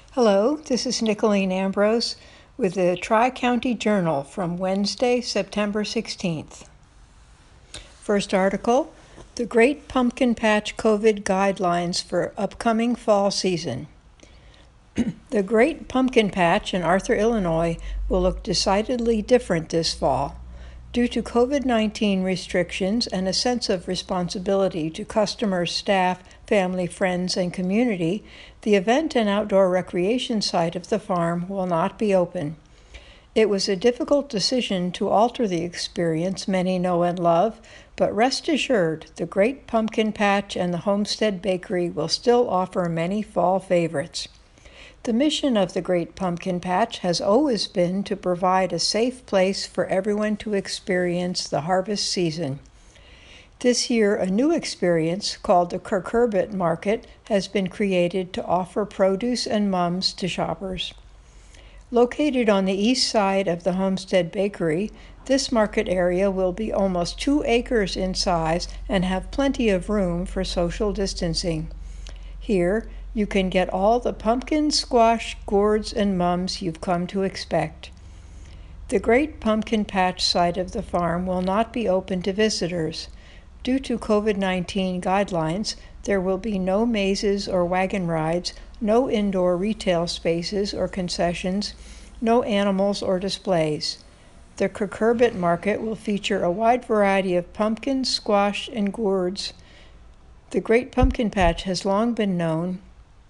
Hello, this is Nicolene Ambrose with the Tri-County Journal from Wednesday, September 16th. First article, The Great Pumpkin Patch COVID Guidelines for Upcoming Fall Season. The Great Pumpkin Patch in Arthur, Illinois will look decidedly different this fall. Due to COVID-19 restrictions and a sense of responsibility to customers, staff, family, friends, and community, the event and outdoor recreation site of the farm will not be open. It was a difficult decision to alter the experience many know and love, but rest assured, the Great Pumpkin Patch and the Homestead Bakery will still offer many fall favorites. The mission of the Great Pumpkin Patch has always been to provide a safe place for everyone to experience the harvest season. This year, a new experience called the Cucurbit Market has been created to offer produce and mums to shoppers. Located on the east side of the Homestead Bakery, this market area will be almost 2 acres in size and have plenty of room for social distancing. Here, you can get all the pumpkin, squash, gourds, and mums you've come to expect. The Great Pumpkin Patch site of the farm will not be open to visitors. Due to COVID-19 guidelines, there will be no mazes or wagon rides, no indoor retail spaces or concessions, no animals or displays. The Cucurbit Market will feature a wide variety of pumpkins, squash, and gourds. The Great Pumpkin Patch has long been known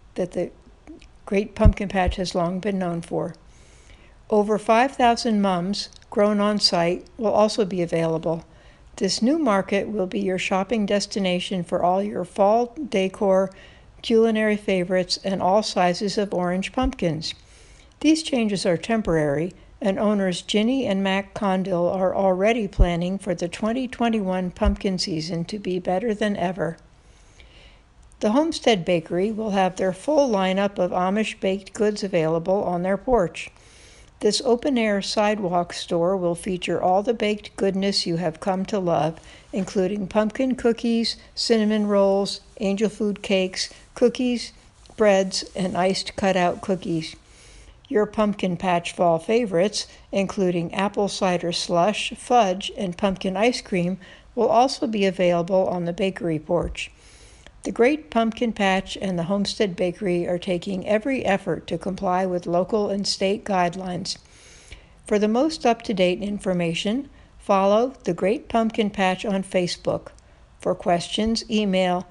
for. Over 5,000 mums grown on site will also be available. This new market will be your shopping destination for all your fall decor, culinary favorites, and all sizes of orange pumpkins. These changes are temporary, and owners Ginny and Mac Condill are already planning for the 2021 pumpkin season to be better than ever. The Homestead Bakery will have their full lineup of Amish baked goods available on their porch. This open-air sidewalk store will feature all the baked goodness you have come to love, including pumpkin cookies, cinnamon rolls, angel food cakes, cookies, breads, and iced cutout cookies. Your pumpkin patch fall favorites, including apple cider slush, fudge, and pumpkin ice cream, will also be available on the bakery porch. The Great Pumpkin Patch and the Homestead Bakery are taking every effort to comply with local and state guidelines. For the most up-to-date information, follow the Great Pumpkin Patch on Facebook. For questions, email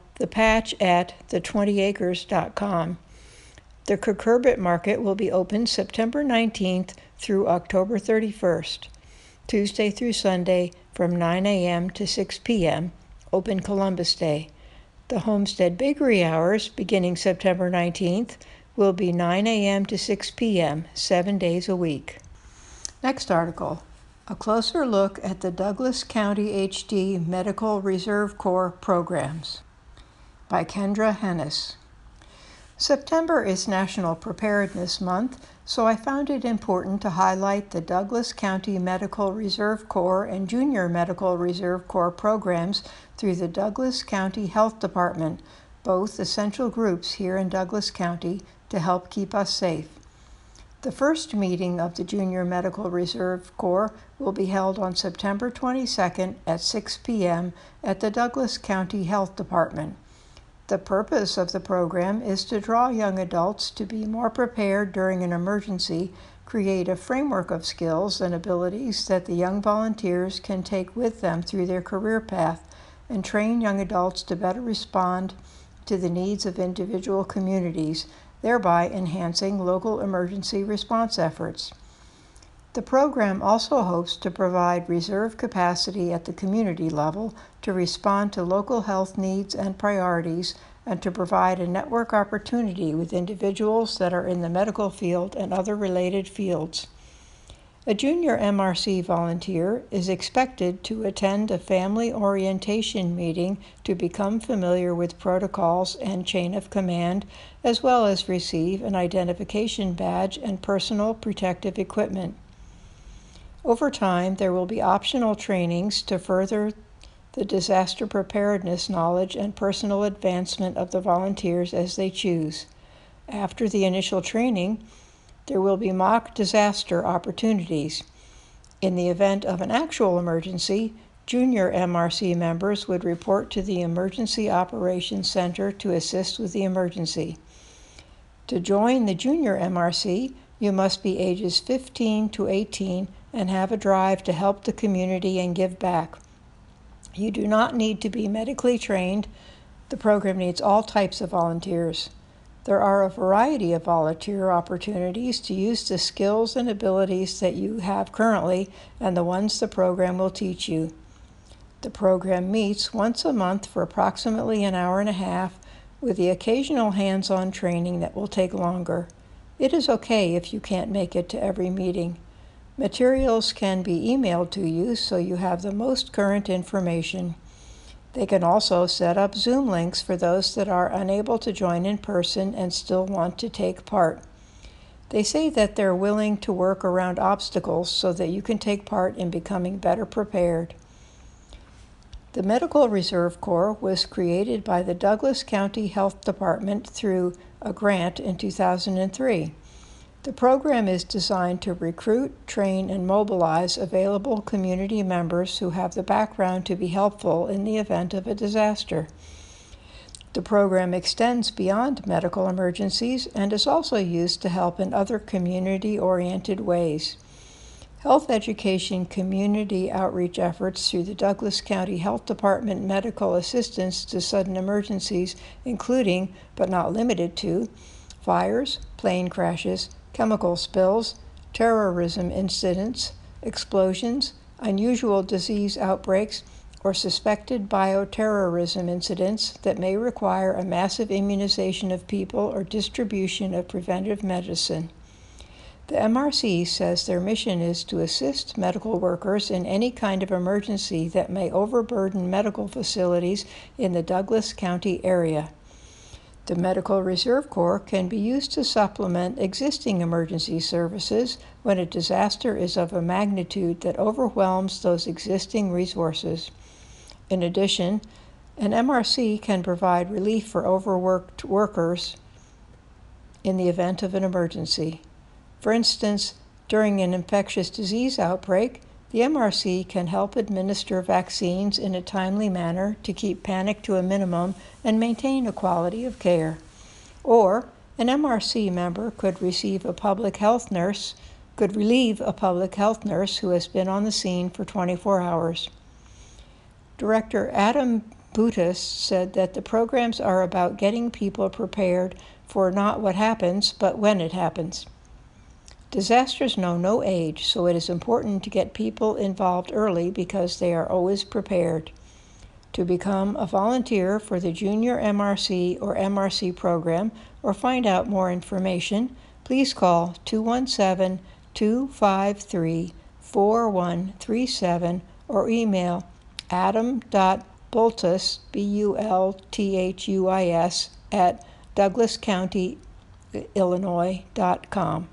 thepatch@the20acres.com. The Cucurbit Market will be open September 19th through October 31st, Tuesday through Sunday from 9 a.m. to 6 p.m., open Columbus Day. The Homestead Bakery hours, beginning September 19th, will be 9 a.m. to 6 p.m., 7 days a week. Next article, a closer look at the Douglas County HD Medical Reserve Corps programs by Kendra Hennis. September is National Preparedness Month, so I found it important to highlight the Douglas County Medical Reserve Corps and Junior Medical Reserve Corps programs through the Douglas County Health Department, both essential groups here in Douglas County to help keep us safe. The first meeting of the Junior Medical Reserve Corps will be held on September 22nd at 6 p.m. at the Douglas County Health Department. The purpose of the program is to draw young adults to be more prepared during an emergency, create a framework of skills and abilities that the young volunteers can take with them through their career path, and train young adults to better respond to the needs of individual communities, thereby enhancing local emergency response efforts. The program also hopes to provide reserve capacity at the community level to respond to local health needs and priorities, and to provide a network opportunity with individuals that are in the medical field and other related fields. A junior MRC volunteer is expected to attend a family orientation meeting to become familiar with protocols and chain of command, as well as receive an identification badge and personal protective equipment. Over time, there will be optional trainings to further the disaster preparedness knowledge and personal advancement of the volunteers as they choose. After the initial training, there will be mock disaster opportunities. In the event of an actual emergency, junior MRC members would report to the Emergency Operations Center to assist with the emergency. To join the junior MRC, you must be ages 15 to 18 and have a drive to help the community and give back. You do not need to be medically trained. The program needs all types of volunteers. There are a variety of volunteer opportunities to use the skills and abilities that you have currently and the ones the program will teach you. The program meets once a month for approximately an hour and a half, with the occasional hands-on training that will take longer. It is okay if you can't make it to every meeting. Materials can be emailed to you so you have the most current information. They can also set up Zoom links for those that are unable to join in person and still want to take part. They say that they're willing to work around obstacles so that you can take part in becoming better prepared. The Medical Reserve Corps was created by the Douglas County Health Department through a grant in 2003. The program is designed to recruit, train, and mobilize available community members who have the background to be helpful in the event of a disaster. The program extends beyond medical emergencies and is also used to help in other community-oriented ways. Health education community outreach efforts through the Douglas County Health Department medical assistance to sudden emergencies, including, but not limited to, fires, plane crashes, chemical spills, terrorism incidents, explosions, unusual disease outbreaks, or suspected bioterrorism incidents that may require a massive immunization of people or distribution of preventive medicine. The MRC says their mission is to assist medical workers in any kind of emergency that may overburden medical facilities in the Douglas County area. The Medical Reserve Corps can be used to supplement existing emergency services when a disaster is of a magnitude that overwhelms those existing resources. In addition, an MRC can provide relief for overworked workers in the event of an emergency. For instance, during an infectious disease outbreak, the MRC can help administer vaccines in a timely manner to keep panic to a minimum and maintain a quality of care. Or, an MRC member could relieve a public health nurse who has been on the scene for 24 hours. Director Adam Butas said that the programs are about getting people prepared for not what happens, but when it happens. Disasters know no age, so it is important to get people involved early because they are always prepared. To become a volunteer for the Junior MRC or MRC program or find out more information, please call 217-253-4137 or email adam.bultus, B-U-L-T-H-U-I-S, at douglascountyillinois.com.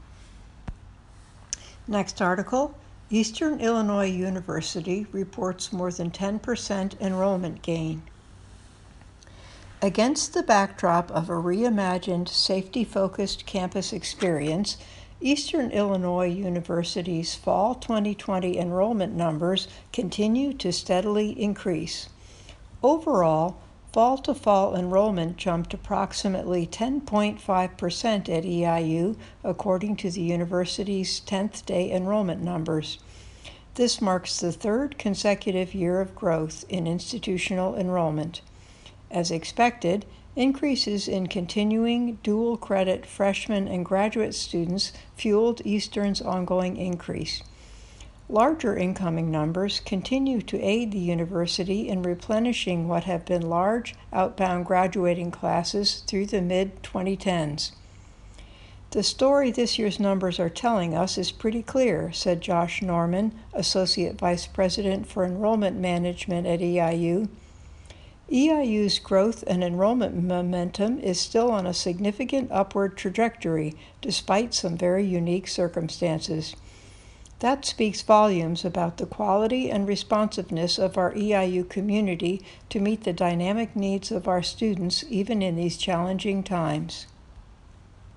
Next article, Eastern Illinois University reports more than 10% enrollment gain. Against the backdrop of a reimagined, safety-focused campus experience, Eastern Illinois University's fall 2020 enrollment numbers continue to steadily increase. Overall, fall-to-fall enrollment jumped approximately 10.5% at EIU, according to the university's 10th day enrollment numbers. This marks the third consecutive year of growth in institutional enrollment. As expected, increases in continuing dual-credit freshman and graduate students fueled Eastern's ongoing increase. Larger incoming numbers continue to aid the university in replenishing what have been large outbound graduating classes through the mid-2010s. The story this year's numbers are telling us is pretty clear, said Josh Norman, Associate Vice President for Enrollment Management at EIU. EIU's growth and enrollment momentum is still on a significant upward trajectory, despite some very unique circumstances. That speaks volumes about the quality and responsiveness of our EIU community to meet the dynamic needs of our students even in these challenging times.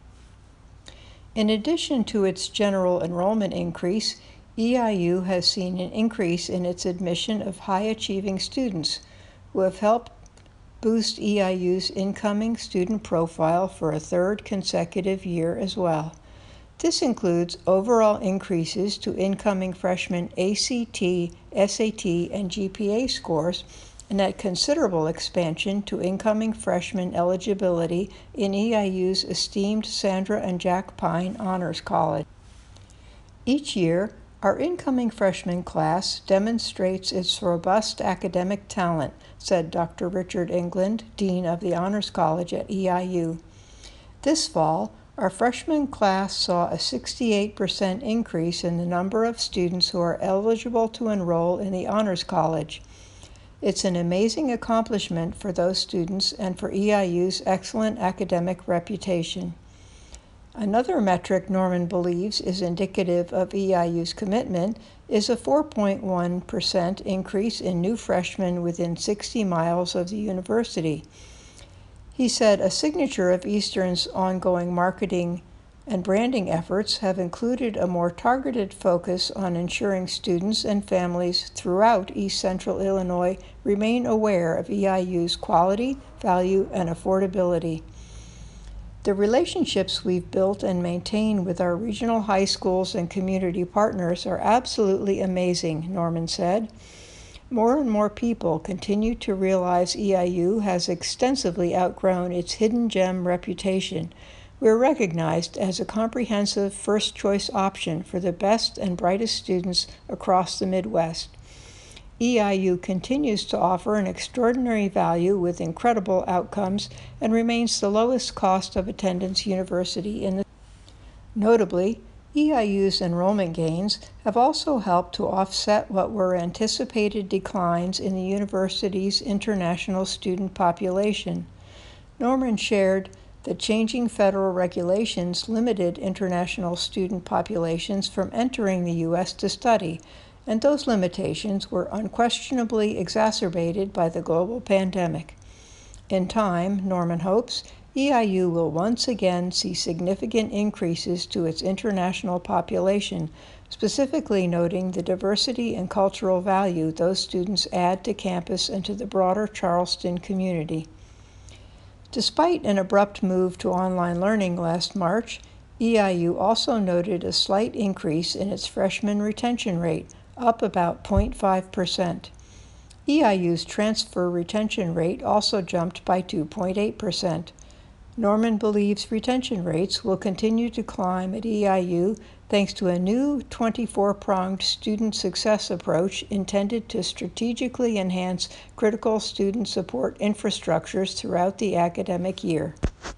In addition to its general enrollment increase, EIU has seen an increase in its admission of high-achieving students who have helped boost EIU's incoming student profile for a third consecutive year as well. This includes overall increases to incoming freshman ACT, SAT, and GPA scores, and a considerable expansion to incoming freshman eligibility in EIU's esteemed Sandra and Jack Pine Honors College. Each year, our incoming freshman class demonstrates its robust academic talent, said Dr. Richard England, Dean of the Honors College at EIU. This fall, our freshman class saw a 68% increase in the number of students who are eligible to enroll in the Honors College. It's an amazing accomplishment for those students and for EIU's excellent academic reputation. Another metric Norman believes is indicative of EIU's commitment is a 4.1% increase in new freshmen within 60 miles of the university. He said a signature of Eastern's ongoing marketing and branding efforts have included a more targeted focus on ensuring students and families throughout East Central Illinois remain aware of EIU's quality, value, and affordability. The relationships we've built and maintained with our regional high schools and community partners are absolutely amazing, Norman said. More and more people continue to realize EIU has extensively outgrown its hidden gem reputation. We're recognized as a comprehensive first-choice option for the best and brightest students across the Midwest. EIU continues to offer an extraordinary value with incredible outcomes and remains the lowest cost of attendance university in the state. Notably, EIU's enrollment gains have also helped to offset what were anticipated declines in the university's international student population. Norman shared that changing federal regulations limited international student populations from entering the U.S. to study, and those limitations were unquestionably exacerbated by the global pandemic. In time, Norman hopes, EIU will once again see significant increases to its international population, specifically noting the diversity and cultural value those students add to campus and to the broader Charleston community. Despite an abrupt move to online learning last March, EIU also noted a slight increase in its freshman retention rate, up about 0.5%. EIU's transfer retention rate also jumped by 2.8%. Norman believes retention rates will continue to climb at EIU thanks to a new 24-pronged student success approach intended to strategically enhance critical student support infrastructures throughout the academic year.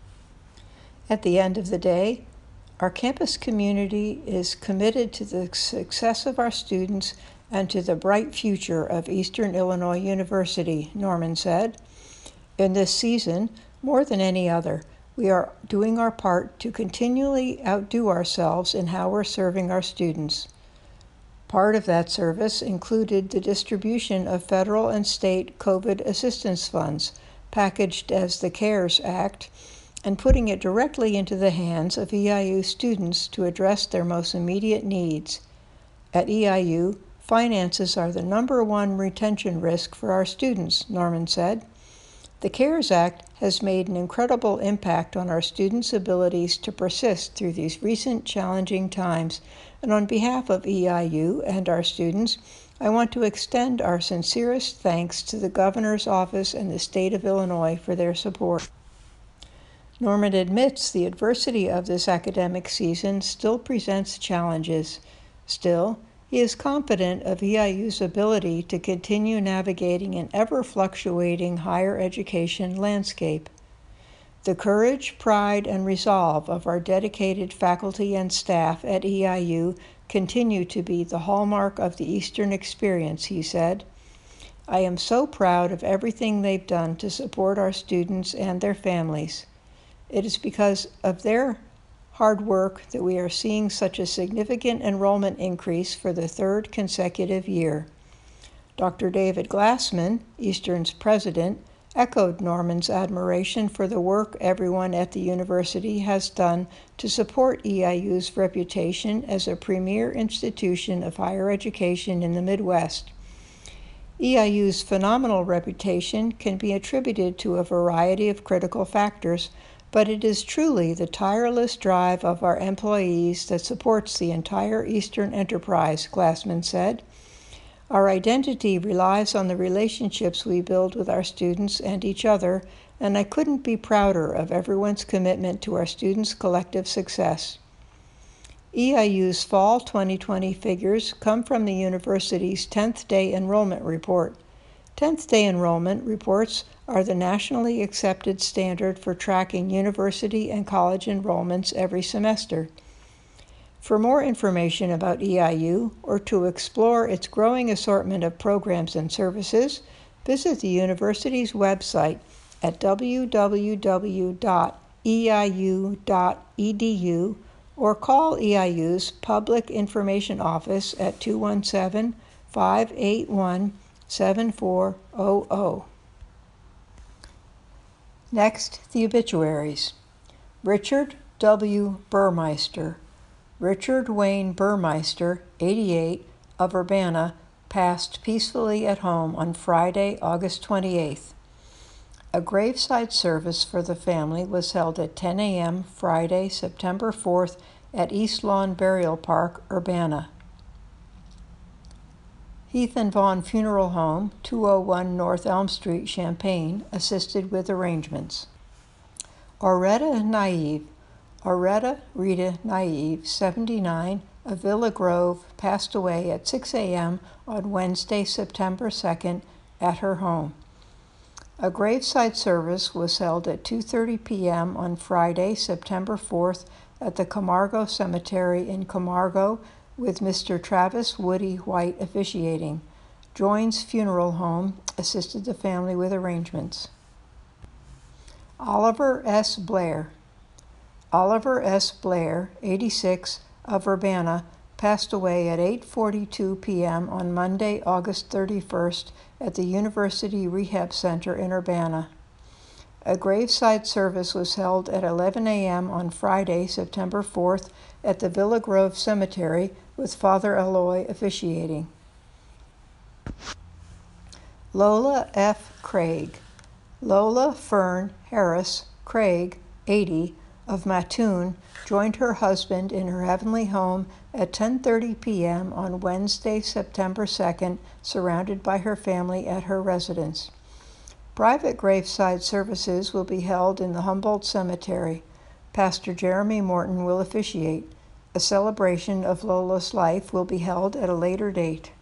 At the end of the day, our campus community is committed to the success of our students and to the bright future of Eastern Illinois University, Norman said. In this season, more than any other, we are doing our part to continually outdo ourselves in how we're serving our students. Part of that service included the distribution of federal and state COVID assistance funds, packaged as the CARES Act, and putting it directly into the hands of EIU students to address their most immediate needs. At EIU, finances are the #1 retention risk for our students, Norman said. The CARES Act has made an incredible impact on our students' abilities to persist through these recent challenging times, and on behalf of EIU and our students, I want to extend our sincerest thanks to the Governor's Office and the state of Illinois for their support. Norman admits the adversity of this academic season still presents challenges. Still, he is confident of EIU's ability to continue navigating an ever-fluctuating higher education landscape. The courage, pride, and resolve of our dedicated faculty and staff at EIU continue to be the hallmark of the Eastern experience, he said. I am so proud of everything they've done to support our students and their families. It is because of their hard work that we are seeing such a significant enrollment increase for the third consecutive year. Dr. David Glassman, Eastern's president, echoed Norman's admiration for the work everyone at the university has done to support EIU's reputation as a premier institution of higher education in the Midwest. EIU's phenomenal reputation can be attributed to a variety of critical factors, but it is truly the tireless drive of our employees that supports the entire Eastern enterprise, Glassman said. Our identity relies on the relationships we build with our students and each other, and I couldn't be prouder of everyone's commitment to our students' collective success. EIU's Fall 2020 figures come from the university's 10th Day Enrollment Report. 10th Day Enrollment Reports are the nationally accepted standard for tracking university and college enrollments every semester. For more information about EIU or to explore its growing assortment of programs and services, visit the university's website at www.eiu.edu or call EIU's Public Information Office at 217-581-7400. Next, the obituaries. Richard W. Burmeister. Richard Wayne Burmeister, 88, of Urbana, passed peacefully at home on Friday, August 28th. A graveside service for the family was held at 10 a.m. Friday, September 4th at East Lawn Burial Park, Urbana. Heath and Vaughn Funeral Home, 201 North Elm Street, Champaign, assisted with arrangements. Auretta Rita Naive, 79, of Villa Grove, passed away at 6 a.m. on Wednesday, September 2nd, at her home. A graveside service was held at 2:30 p.m. on Friday, September 4th, at the Camargo Cemetery in Camargo, with Mr. Travis Woody White officiating. Joins Funeral Home assisted the family with arrangements. Oliver S. Blair, 86, of Urbana, passed away at 8:42 p.m. on Monday, August 31st, at the University Rehab Center in Urbana. A graveside service was held at 11 a.m. on Friday, September 4th, at the Villa Grove Cemetery, with Father Eloy officiating. Lola F. Craig. Lola Fern Harris Craig, 80, of Mattoon, joined her husband in her heavenly home at 10:30 p.m. on Wednesday, September 2nd, surrounded by her family at her residence. Private graveside services will be held in the Humboldt Cemetery. Pastor Jeremy Morton will officiate. A celebration of Lola's life will be held at a later date.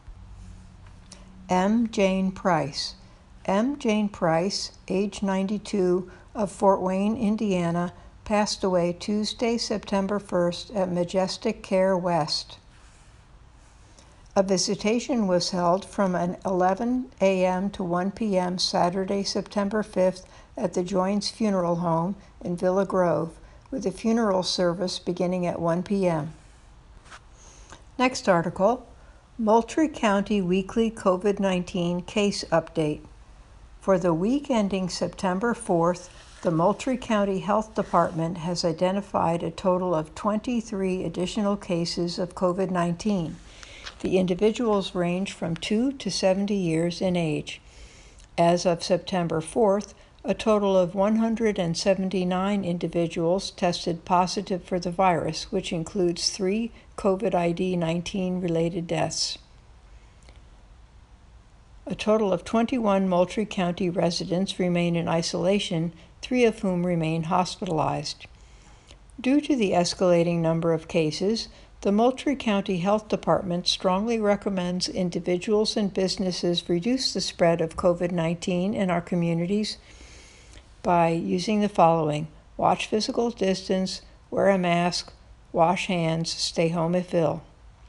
M. Jane Price. M. Jane Price, age 92, of Fort Wayne, Indiana, passed away Tuesday, September 1st at Majestic Care West. A visitation was held from 11 a.m. to 1 p.m. Saturday, September 5th at the Joins Funeral Home in Villa Grove, with a funeral service beginning at 1 p.m. Next article, Moultrie County Weekly COVID-19 Case Update. For the week ending September 4th, the Moultrie County Health Department has identified a total of 23 additional cases of COVID-19. The individuals range from 2 to 70 years in age. As of September 4th, a total of 179 individuals tested positive for the virus, which includes 3 COVID-19 related deaths. A total of 21 Moultrie County residents remain in isolation, 3 of whom remain hospitalized. Due to the escalating number of cases, the Moultrie County Health Department strongly recommends individuals and businesses reduce the spread of COVID-19 in our communities by using the following: watch physical distance, wear a mask, wash hands, stay home if ill.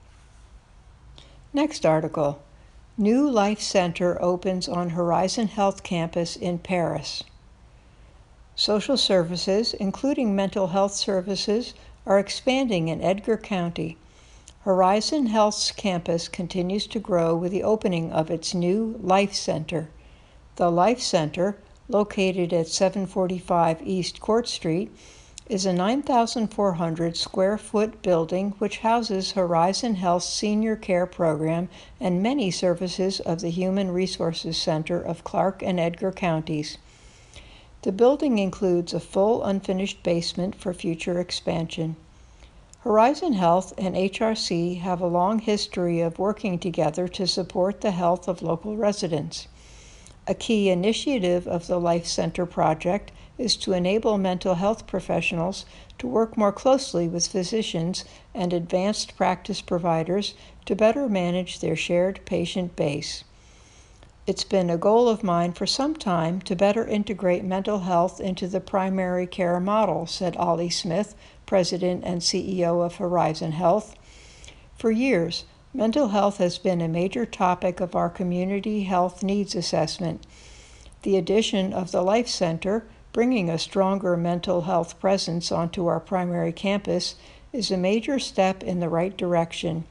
Next article. New Life Center opens on Horizon Health Campus in Paris. Social services, including mental health services, are expanding in Edgar County. Horizon Health's campus continues to grow with the opening of its new Life Center. The Life Center, located at 745 East Court Street, is a 9,400 square foot building which houses Horizon Health's senior care program and many services of the Human Resources Center of Clark and Edgar counties. The building includes a full unfinished basement for future expansion. Horizon Health and HRC have a long history of working together to support the health of local residents. A key initiative of the Life Center project is to enable mental health professionals to work more closely with physicians and advanced practice providers to better manage their shared patient base. It's been a goal of mine for some time to better integrate mental health into the primary care model, said Ollie Smith, President and CEO of Horizon Health. For years, mental health has been a major topic of our community health needs assessment. The addition of the Life Center, bringing a stronger mental health presence onto our primary campus, is a major step in the right direction.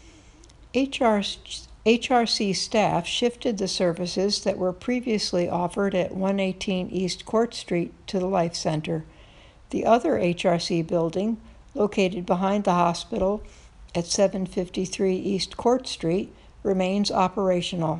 HRC staff shifted the services that were previously offered at 118 East Court Street to the Life Center. The other HRC building, located behind the hospital at 753 East Court Street, remains operational.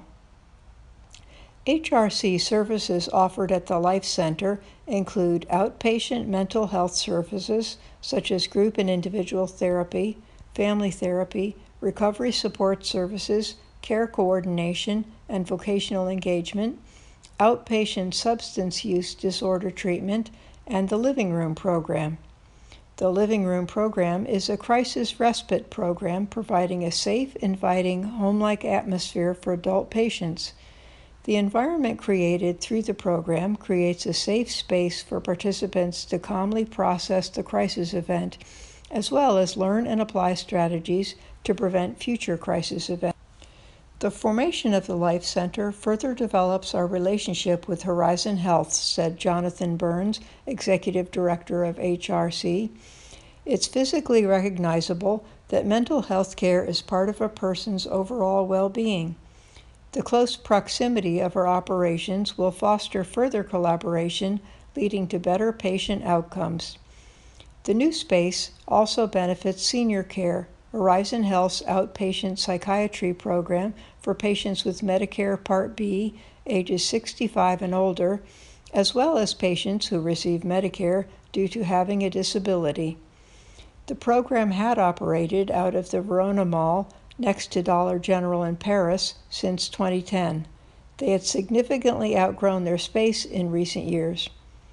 HRC services offered at the Life Center include outpatient mental health services such as group and individual therapy, family therapy, recovery support services, care coordination, and vocational engagement, outpatient substance use disorder treatment, and the Living Room program. The Living Room program is a crisis respite program providing a safe, inviting, home-like atmosphere for adult patients. The environment created through the program creates a safe space for participants to calmly process the crisis event, as well as learn and apply strategies to prevent future crisis events. The formation of the Life Center further develops our relationship with Horizon Health, said Jonathan Burns, Executive Director of HRC. It's physically recognizable that mental health care is part of a person's overall well-being. The close proximity of our operations will foster further collaboration, leading to better patient outcomes. The new space also benefits senior care, Horizon Health's outpatient psychiatry program for patients with Medicare Part B, ages 65 and older, as well as patients who receive Medicare due to having a disability. The program had operated out of the Verona Mall next to Dollar General in Paris since 2010. They had significantly outgrown their space in recent years.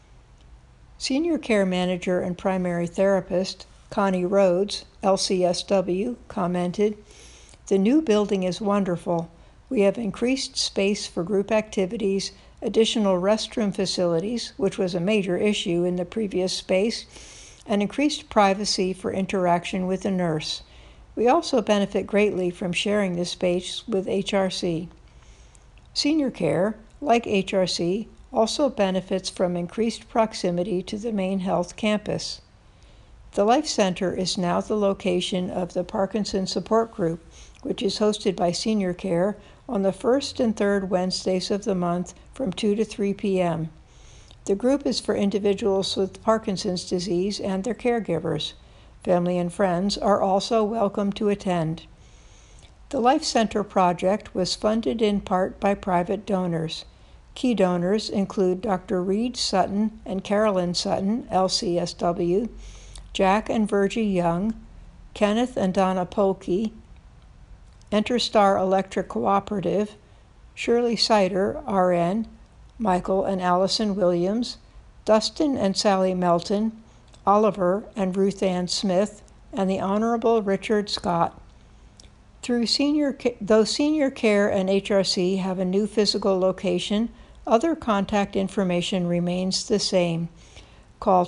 Senior care manager and primary therapist Connie Rhodes, LCSW, commented, "The new building is wonderful. We have increased space for group activities, additional restroom facilities, which was a major issue in the previous space, and increased privacy for interaction with a nurse. We also benefit greatly from sharing this space with HRC. Senior care, like HRC, also benefits from increased proximity to the main health campus. The Life Center is now the location of the Parkinson Support Group, which is hosted by Senior Care on the first and third Wednesdays of the month from 2 to 3 p.m. The group is for individuals with Parkinson's disease and their caregivers. Family and friends are also welcome to attend. The Life Center project was funded in part by private donors. Key donors include Dr. Reed Sutton and Carolyn Sutton, LCSW, Jack and Virgie Young, Kenneth and Donna Polke, Interstar Electric Cooperative, Shirley Sider, RN, Michael and Allison Williams, Dustin and Sally Melton, Oliver and Ruth Ann Smith, and the Honorable Richard Scott. Though Senior Care and HRC have a new physical location, other contact information remains the same. Call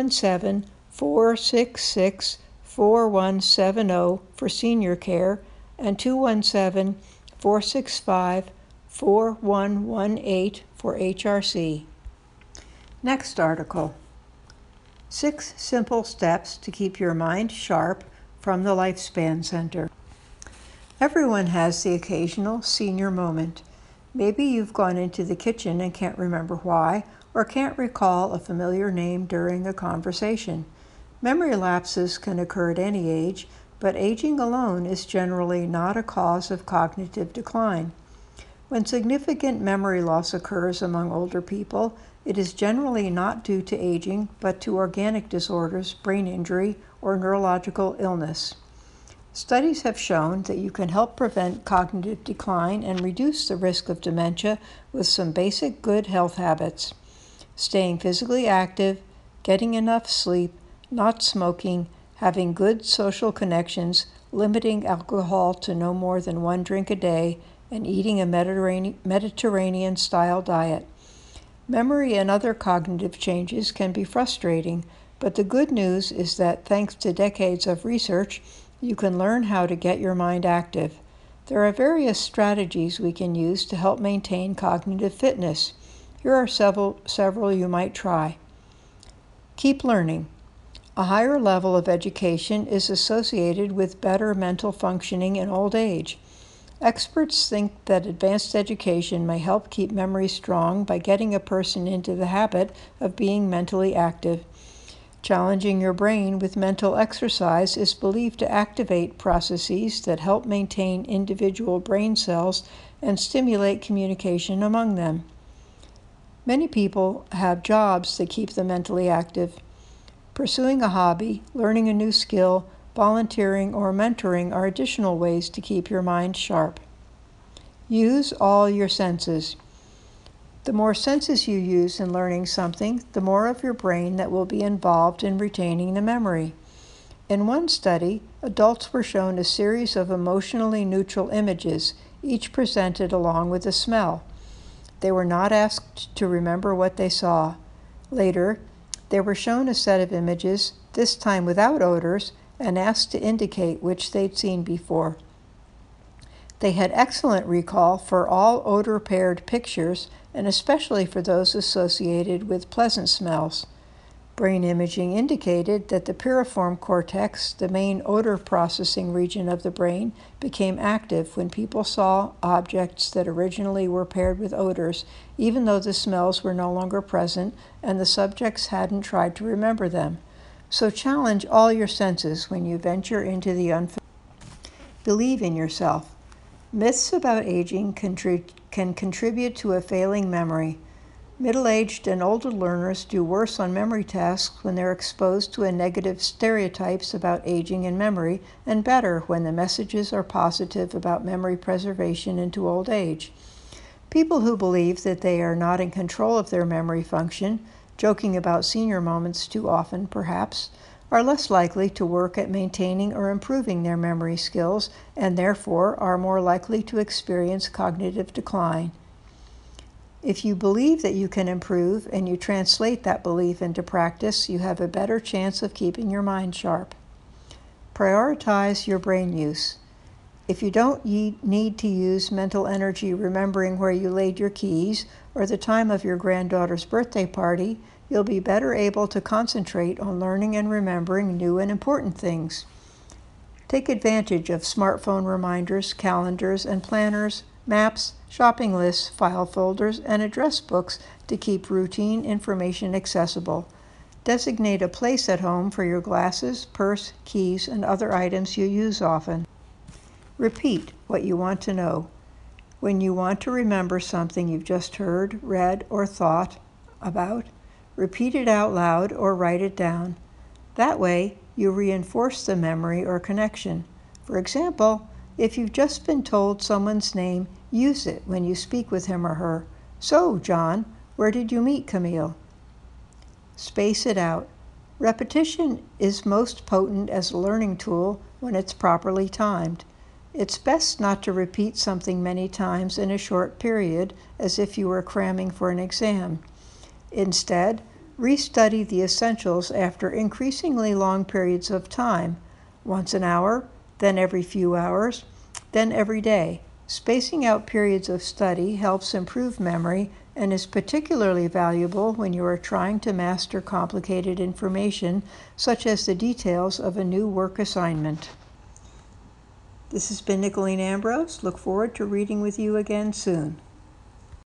217-466-4170 for Senior Care and 217-465-4118 for HRC. Next article. 6 Simple Steps to Keep Your Mind Sharp from the Lifespan Center. Everyone has the occasional senior moment. Maybe you've gone into the kitchen and can't remember why, or can't recall a familiar name during a conversation. Memory lapses can occur at any age, but aging alone is generally not a cause of cognitive decline. When significant memory loss occurs among older people, it is generally not due to aging, but to organic disorders, brain injury, or neurological illness. Studies have shown that you can help prevent cognitive decline and reduce the risk of dementia with some basic good health habits. Staying physically active, getting enough sleep, not smoking, having good social connections, limiting alcohol to no more than 1 drink a day, and eating a Mediterranean-style diet. Memory and other cognitive changes can be frustrating, but the good news is that thanks to decades of research, you can learn how to get your mind active. There are various strategies we can use to help maintain cognitive fitness. Here are several you might try. Keep learning. A higher level of education is associated with better mental functioning in old age. Experts think that advanced education may help keep memory strong by getting a person into the habit of being mentally active. Challenging your brain with mental exercise is believed to activate processes that help maintain individual brain cells and stimulate communication among them. Many people have jobs that keep them mentally active. Pursuing a hobby, learning a new skill, volunteering, or mentoring are additional ways to keep your mind sharp. Use all your senses. The more senses you use in learning something, the more of your brain that will be involved in retaining the memory. In one study, adults were shown a series of emotionally neutral images, each presented along with a smell. They were not asked to remember what they saw. Later, they were shown a set of images, this time without odors, and asked to indicate which they'd seen before. They had excellent recall for all odor-paired pictures, and especially for those associated with pleasant smells. Brain imaging indicated that the piriform cortex, the main odor processing region of the brain, became active when people saw objects that originally were paired with odors, even though the smells were no longer present and the subjects hadn't tried to remember them. So challenge all your senses when you venture into the unfamiliar. Believe in yourself. Myths about aging can contribute to a failing memory. Middle-aged and older learners do worse on memory tasks when they're exposed to negative stereotypes about aging and memory, and better when the messages are positive about memory preservation into old age. People who believe that they are not in control of their memory function, joking about senior moments too often perhaps, are less likely to work at maintaining or improving their memory skills and therefore are more likely to experience cognitive decline. If you believe that you can improve and you translate that belief into practice, you have a better chance of keeping your mind sharp. Prioritize your brain use. If you don't need to use mental energy remembering where you laid your keys or the time of your granddaughter's birthday party, you'll be better able to concentrate on learning and remembering new and important things. Take advantage of smartphone reminders, calendars, and planners, maps, shopping lists, file folders, and address books to keep routine information accessible. Designate a place at home for your glasses, purse, keys, and other items you use often. Repeat what you want to know. When you want to remember something you've just heard, read, or thought about, repeat it out loud or write it down. That way, you reinforce the memory or connection. For example, if you've just been told someone's name, use it when you speak with him or her. So, John, where did you meet Camille? Space it out. Repetition is most potent as a learning tool when it's properly timed. It's best not to repeat something many times in a short period, as if you were cramming for an exam. Instead, restudy the essentials after increasingly long periods of time, once an hour, then every few hours, then every day. Spacing out periods of study helps improve memory and is particularly valuable when you are trying to master complicated information, such as the details of a new work assignment. This has been Nicolene Ambrose. Look forward to reading with you again soon.